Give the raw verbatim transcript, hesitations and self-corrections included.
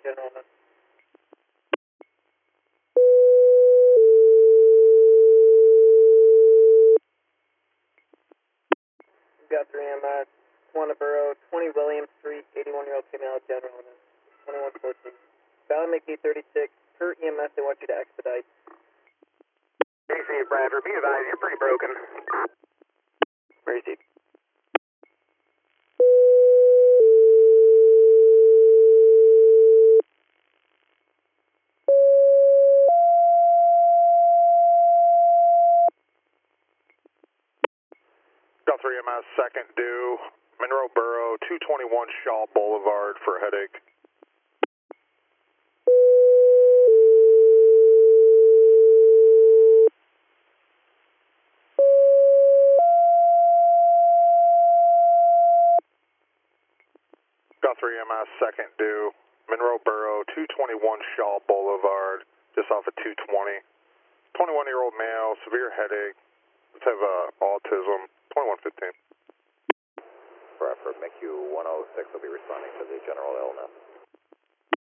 General. Got three M S, Swanaboro, twenty William Street, eighty-one-year-old female, general, twenty-one fourteen. Valley Make eight thirty-six, per E M S, they want you to expedite. A C Bradford, be advised, you're pretty broken. Where is he? Got three M S, second due, Monroe Borough, two twenty-one Shaw Boulevard for headache. Got three M S, second due, Monroe Borough, two twenty-one Shaw Boulevard, just off of two twenty. twenty-one-year-old male, severe headache, let's have uh, autism, twenty-one fifteen. Bradford, M C one oh six will be responding to the general illness.